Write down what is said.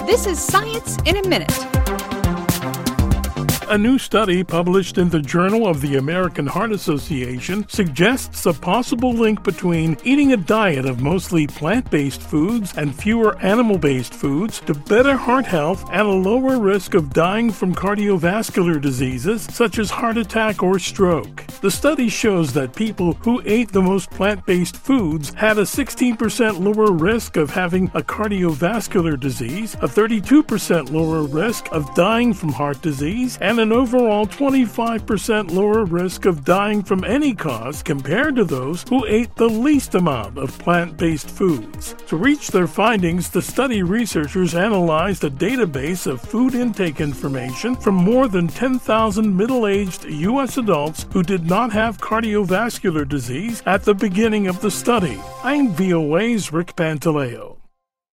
This is Science in a Minute. A new study published in the Journal of the American Heart Association suggests a possible link between eating a diet of mostly plant-based foods and fewer animal-based foods to better heart health and a lower risk of dying from cardiovascular diseases such as heart attack or stroke. The study shows that people who ate the most plant-based foods had a 16% lower risk of having a cardiovascular disease, a 32% lower risk of dying from heart disease, and an overall 25% lower risk of dying from any cause compared to those who ate the least amount of plant-based foods. To reach their findings, the study researchers analyzed a database of food intake information from more than 10,000 middle-aged U.S. adults who did not have cardiovascular disease at the beginning of the study. I'm VOA's Rick Pantaleo.